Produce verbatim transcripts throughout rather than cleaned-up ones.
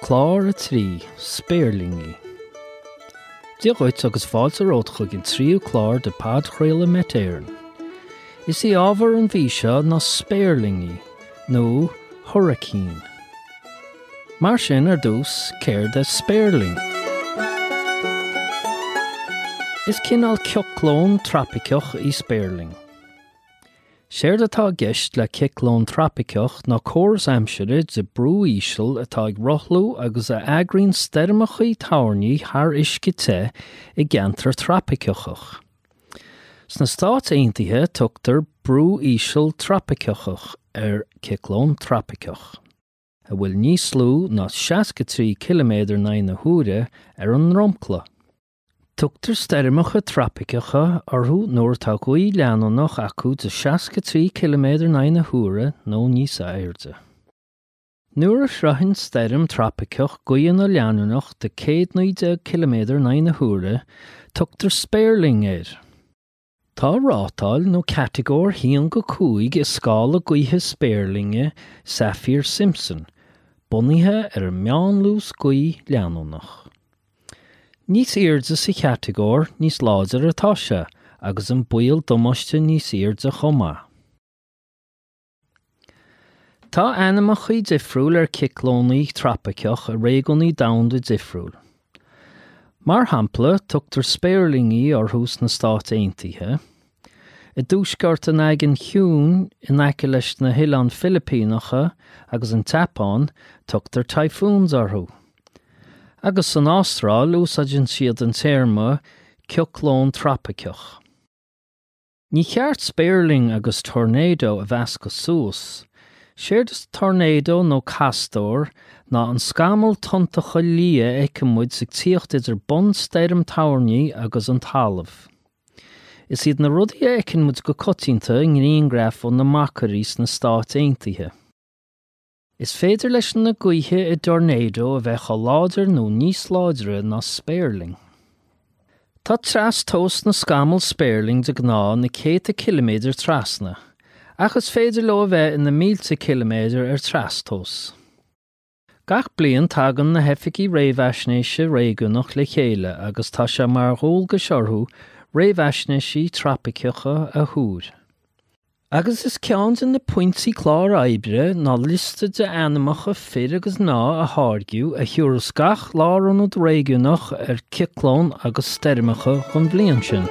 Clár a trí, spéirlingi. Díochait agus fáilte rótcha gin tríú clár de pad chréile metéireann. Is í ábhar an bhí seo ná spéirlingi, nó hurricane. Mar sin ar dús céir de spéirling. Is cinál ceoclón trapiciach í spéirling. Séir atá gist le ciclón trapiciach ná córas amsire de brú ísil atá ag rothlú agus a agrín stermachaí táirní thar isci te i gceantar trapiciachach. Sna Stát Aontaithe tugtar brú ísil trapiciachach ar ciclón trapiciach. A bhfuil níos slú ná seascatrí kiloméadar naine huaire ar an rompla. Tugtar stermacha trapiciacha arthú nuair tá gaí leanúnach acu de seascatrí kiloméadar naine huaire nó níos airde. Nuair a sraithin sterm trapiciach gaíon na leanúnach de céad naoi kiloméadar naine huaire, tugtar spéirling air. Tá rátáil nó categór híon go cúig is scála gaotha spéirlinge Saffir-Simpson, bunaithe ar meán lús gaí leanúnach. Níos airde sa categór níos láidir atá se, agus an buail domáiste níos airde chomá. Tá ainmachí difriúil ar ciclónaí trapiciach a réigeanaí damhanda difriúil. Mar hampla tugtar spéirlingi orthús na Stát Aontaithe. I dúsgart an aigean chiún in aice leis na Hoileáin Filipíneacha agus an Taipeáin tugtar taifúns orthú. Agus an Ástráil úsáidin siad an téarma ceoclón trapiciach. Ní cheart spéirling agus tornado a bheas go suas. Séir is tornado nó castóir ná an scamal tontacha lia éicimmuid sa tíocht idir bon steirm táirní agus an talamh. Is iad na rudaí éicimmuid go cotínta in ngrianghraif ó na macarís na Stát Aontaithe. Is féidir leis na gaotha i tornado a bheith chomh láidir nó níos láidire ná spéirling. Tá tras tós na scamal spéirling de gná na céad kiloméadar trasna, achas féidir le a bheith ina mílte kiloméadar ar tras tós. Gach bliain tagan na heficí réamhaisnéise réigiúnach le chéile agus tá sé mar ghól go seorthú réamhaisnéisí trapiciacha a thúr. Agus is ceann in na pointí clár aibre ná lista de ainmacha fir agus ná a háirgiú a thiúras gach láranúd réigiúnach ar ciclón agus stermacha chun bbliain sin.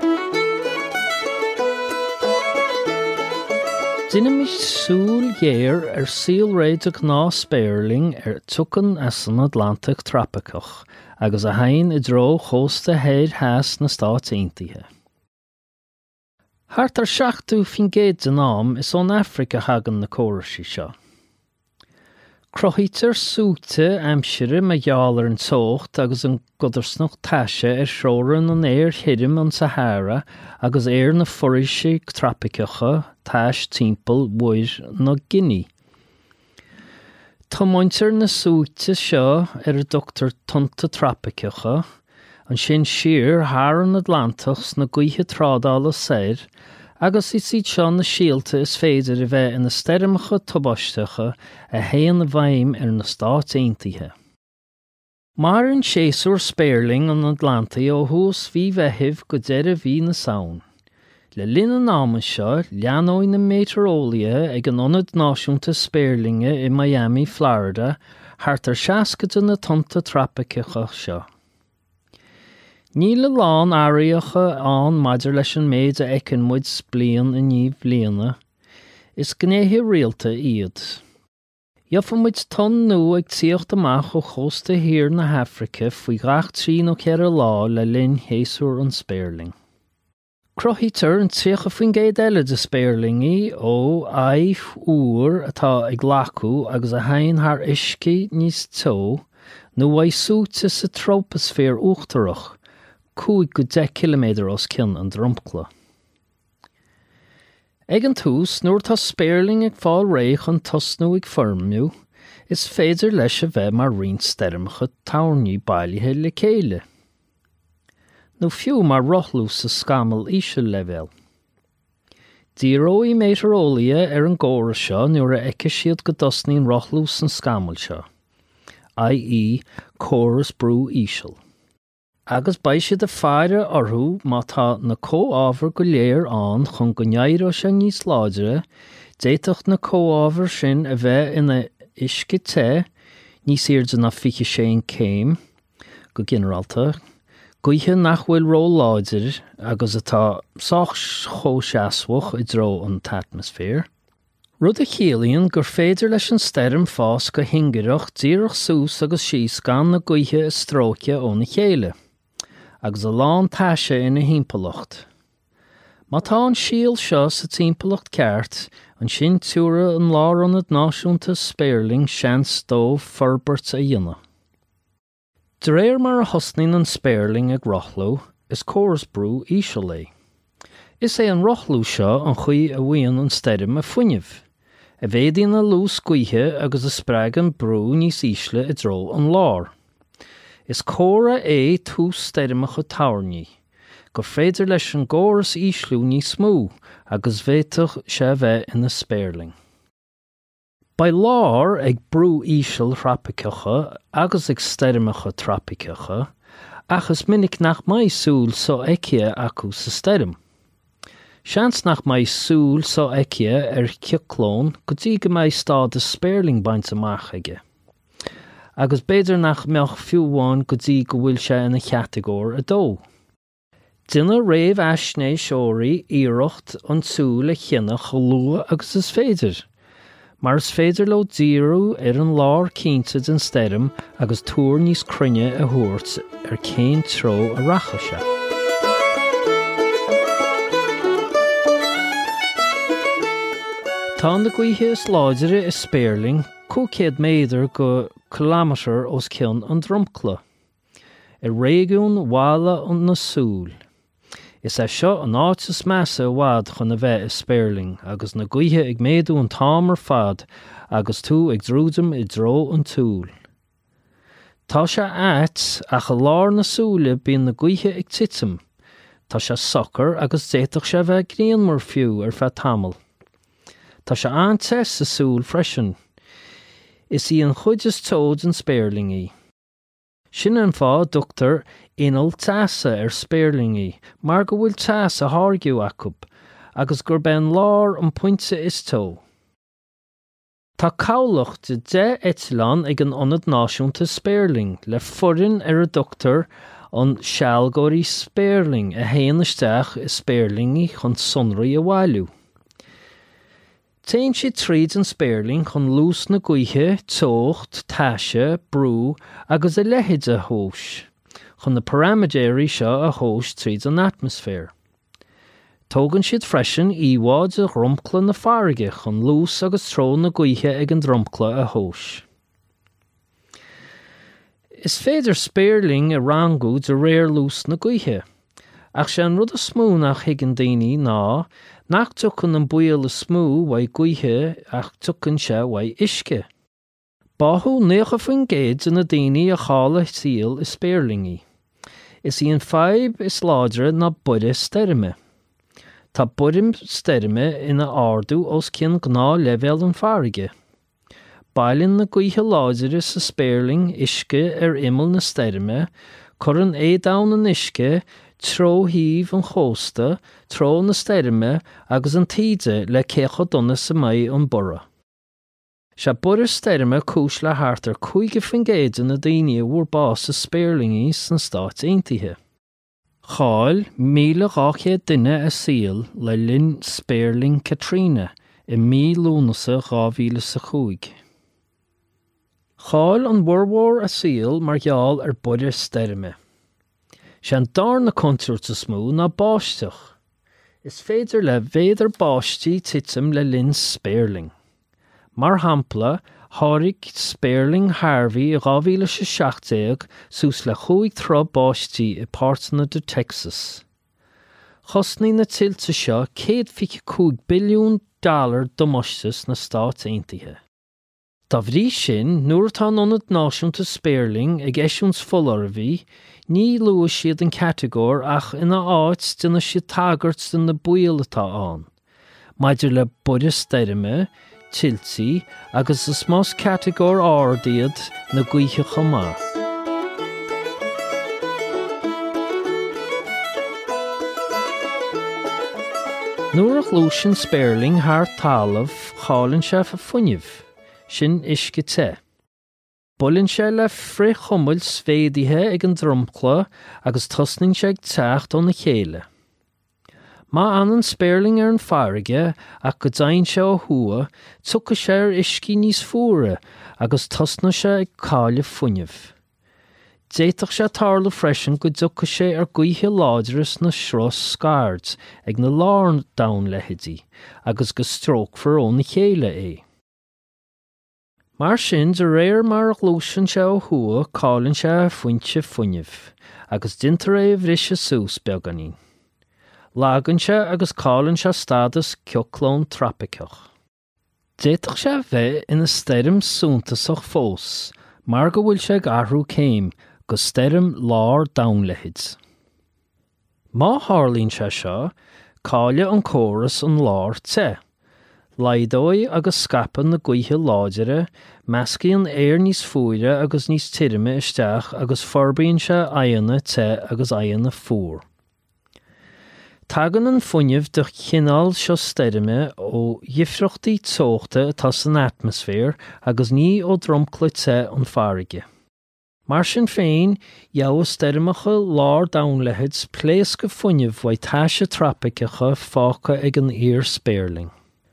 Duine mis súil dhéir ar síl réid ag ná spéirling ar tucan as an Atlantic trapiciach agus a hain i dro chósta héir heas na Stát Aontaithe. Thart ar seachtú fin géad an am is ón Africa hagan na córaí seo. Crochítar súte amsire me gheallar an tócht agus an godarsnach taise ar seoran an éir hirim an Sahara agus éir na foraise trapiciacha tais timpeall mhuir na Guinea. Tá muintir na súte seo ar dtugtar tunta trapiciacha an sin siar thar an Atlantics na gaotha trádála sair, agus is iad seo na síalta is féidir a bheith ina stermacha tobaisteacha a héan na bhaim ar na Stát Aontaithe. Mar an séasúr spéirling an Atlanta ó thuas bhí bheithimh go deireadh bhí na saoin. Le linn an ámas seo leanóid na méteorólaithe ag an ionad náisiúnta spéirlinge i Miami, Florida, thart ar seascaide na tunta trapiciacha seo. Ní le lán áiríocha an maidir leis an méid a eicinmuid bliain i níomh bliana, is gnéithe rialta iad. Dheoffamuid ton nua ag tíocht amach ó chósta hir na Hafraice faoi gach trí nó ceithre lá le linn héasúr an spéirling. Crochítar an tríocha faoin géad eile de spéirlingi ó aidh uair atá ag lacú agus a hain thar isci níos tó nó bhaid súte sa troposfér uachtarach, cúig go de kiloméadar os cin an drompla. Ag an tús, nuair tá spéirling ag fáil réich an tosnú ag formú, is féidir leis a bheith mar rion stermacha táirní bailithe le chéile. nó fiú mar rothlú sa scamal ísil level. Díróí méteorólaithe ar an ggóra seo nuair a eice siad go dosnaíonn rothlú san scamal seo. that is Chorus Brew Íseal. Agus bai siad a feire orthú má tá na comhábhar go léir an chun go ndearú sé níos láidre, déiteach na comhábhar sin a bheith ina isce te, níos airde na fiche sé céim, go ginearálta, gaotha nach bhfuil ró láidir agus atá sách chó seasmhach i dtreo an atmosfér. Rud a chéalaíonn gur féidir leis an steirm fás go hingireach díreach sús agus síos gan na gaotha is stróice ó na chéile, agus a lán taise ina hímpelacht. Má tá an síal seo sa timpeallacht ceart, an sin túra an lárannad náisiúnta spéirling seans dó forbairt a dhéanamh. De réir mar a thosnaíonn an spéirling ag rothlú is Chorus Brew Íseal é. Is é an rothlú seo an chuí a bhaíonn an steirm a fuinneamh. A bhéadaíonn na lús gaotha agus a spreag an brú níos ísle i dtreo an lár. Is córa é tús steirmeach a táirní, gur féidir leis an gcóras ísliú níos smú agus bhéiteach sé bheith ina spéirling. Ba lár ag brú íseal thrapaceacha agus ag steirmeacha trapaceacha, achas minic nach maith súil so aice acu sa steirm. Seans nach maith súil so aice ar cioclón go dtí go maith stád a spéirling baint amach aige. Agus beidir nach meach fiúháin go dtí go bhfuil sé ina cheatagóir a dó. Dina réamh eisné seoirí iirecht an súil a chinneach go lua agus is féidir. Mar is féidir le díreú ar an lár cínta den steirm agus túr níos cruinne a thuairt ar cén treo a racha sé. Tá na gaotha is láidire is spéirling cúcéad méidir go kilometer os cinn an dromcla. I réigiún bhála an na súil. Is é seo an áit is measa bhád chun a bheith is spéirling, agus na gaotha ag méadú an támar fad, agus tú ag drúdum i dtreo an túil. Tá sé áit ach a lár na súile bíonn na gaotha ag titim. Tá sé sochar agus déiteach sé bheith gríonmór fiú ar feadh tamil. Tá sé antes sa súil freisin. Is í an chuid is tóid an spéirlingaí. Sin an fá dúchtar inal teasa ar spéirlingaí, mar go bhfuil teasa tháirgiú acu, agus gur ben lár an pointe is tó. Tá cabhlacht de de Eitleán ag an ionad náisiúnta spéirling le forann ar a dúchtar an sealgóirí spéirling a théann isteach is spéirlingaí chun sonraí a bhailiú. Téann siad tríd an spéirling chun lús na gaotha, tócht, taise, brú agus a leithéid a thós, chun na paramidéirí seo a thós tríd an atmosfér. Tógann siad freisin íháid a dhromchla na farraige chun lús agus treo na gaotha ag an dromchla a thós. Is féidir spéirling a rangú de réir lús na gaotha, ach sé an rud a smú nach higann daoine ná nach tucann an buail a smú bhaid gaotha ach tucann sé bhaid isce. Báthú néocha faoin géad ina daoine a chála síl is spéirlingaí. Is í an feib is láidre na buire steirme. Tá buirim steirme ina ardú os cinn gná leibhéal an farraige. Bailinn na gaotha láidre sa spéirling isce ar imil na steirme, churann é dán an isce treo híomh an chósta, treo na steirme agus an tíide le cécha donna sa maith an bora. Se buir steirme cúis le háartar chuige faoin géad na daoine bhuair bás sa spéirlingaí san Stát Aontaithe. Cháil míle gáchéad duine a síl le linn spéirling Katrina i mí lúnasa dhá mhíle sa chúig. Cháil an bhurmhór a síl mar gheall ar buir steirme. Se an dar na contúirte smú ná báisteach. Is féidir le bhéidir báistí titim le linn spéirling. Mar hampla, tháirg spéirling Harvey i dhá mhíle seachtaíoch sús le chuaig thrá báistí i páirteanna de Texas. Chosnaí na tiltte seo céad fiche cúig billiún dollar domostas na Stát Aontaithe. Tá bhrí sin, nuair atá an ionad náisiúnta spéirling ag eisiúns follarbhí, ní luas siad an categóir ach ina áit duna siad tagart den na buail atá an. Maidir le buire steirme, tiltí agus is más categór árdaíad na gaoithe chomá. Nuair a glúis an spéirling thar talamh chálann sé fa fuinneamh, sin isce te. Bulann sé le frí chumaill svéadaithe ag an dromchla agus tosnainn sé ag teacht ó na chéile. Má ann an spéirling ar an farraige ach go dainn sé ó thua, tucha sé ar iscí níos fuaire agus tosna sé ag cáile fuinneamh. Déiteach sé tarla freisin go dtucha sé ar gaoithe láidiras na sros scards ag na lár dain leithidí agus go strógfar ó na chéile é. Mar sin de réir mar a glúiseann sé ó thua cálann sé fuinte fuinneamh agus dintar é bhris a sús beaganín. Lágann sé agus cálann sé stadas ceoclón trapaceach. Déiteach sé bheith ina steirim súntasach fós, mar go bhfuil sé ag athrú céim go steirim lár dainleithid. Má tharlaíonn sé seo, cáile an córas an lár te. Laidói agus scapan na gaoithe láidire, meascaíonn éir níos fuaire agus níos tiirime isteach agus forbíonn sé aigheanna te agus aigheanna fuair. Tagann an fuinneamh de chinál seo steirime ó dhifreachtaí tóchta atá san atmosfér agus ní ó dromchla te an farraige. Mar sin féin, gheall steirimeacha lár dainleithid pléas go fuinneamh bhaid taise trapaceacha fácha ag an ír spéirling.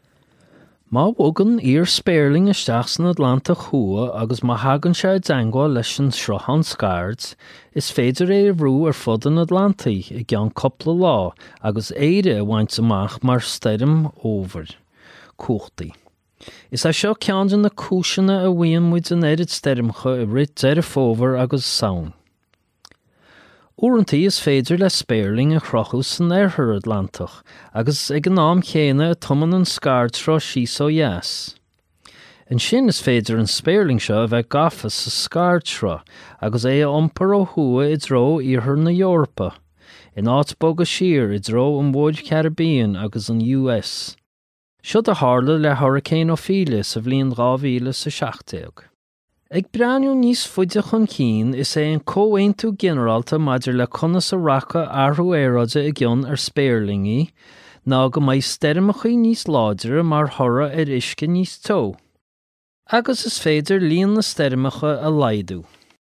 Má bhogann ír spéirling isteach san Atlanta chua agus má hagann sé deangáil leis an sruthain scards, is féidir é rú ar fud an Atlantaí i gceann coppla lá agus éire a bhaint amach mar steirim óver, cuachtaí. Is é seo ceann na cúiseanna a bhíonn muid an éirid steirimcha i rit deire fómhar agus saoin. Uaireantaí is féidir le spéirling a chrochú san airthar Atlantach, agus ag an nám chéine a tumann an scards rá síos ó dheas. An sin is féidir an spéirling seo a bheith gafas sa scards rá, agus é a iompar ó thua i dtreo iarthar na Eorpa, in áit boga siar i dtreo an bhóid Caribbean agus an U S. Seo de tharla le Hurricane Ophelia sa bhliain dhá mhíle sa seachtaíoch. Ag breanú níos fuide chun cín is é an cóhaontú generalta maidir le conas a racha arthú éráide i gcionn ar spéirlingaí, ná go mbeidh steirimeachaí níos láidire mar thora ar isce níos tó. Agus is féidir líon na steirimeacha a laidú.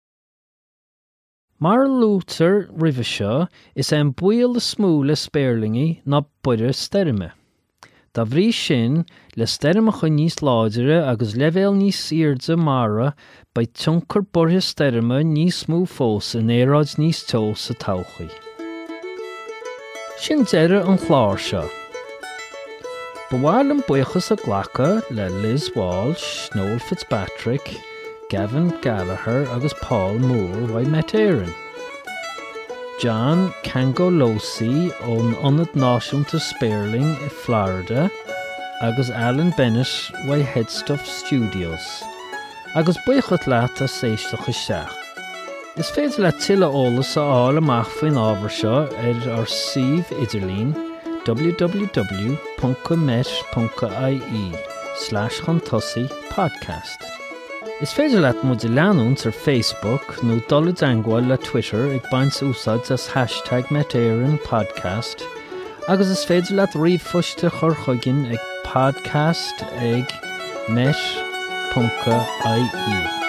Mar lútar roimhe seo is é an buail a smú le spéirlingaí ná buire steirime. Tá bhrí sin le steirimeacha níos láidire agus leibhéal níos airde mara ba tionchar bortha steirime níos smú fós in éráid níos tó sa todhchaí. Sin deire an chláir seo. Ba bhfuil an buchas a ghlacha le Liz Walsh, Noel Fitzpatrick, Gavin Gallagher agus Paul Moore bhaid met éireann. John Cangolosi ón Ionad Náisiúnta Spéirling i Florida agus Alan Bennett wa Headstuff Studios, agus buíochad leat a séisteach isteach. Is féidir le tuile ólas a áil amach faoin ábhar seo ar ar Síomh Idirlín w w w dot met dot i e slash chuntosaí podcast. Is féidir leat muid i leanúnt ar Facebook nó dul deangáil le Twitter ag baint úsáid as hashtag Metéireann podcast, agus is féidir leat ríomhphoiste chur chuiginn ag podcast ag met dot i e.